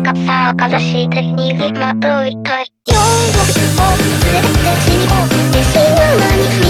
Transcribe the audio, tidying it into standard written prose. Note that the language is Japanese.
かさ悲しい手にまといたい。夜を連れて死にこうって死ぬ間に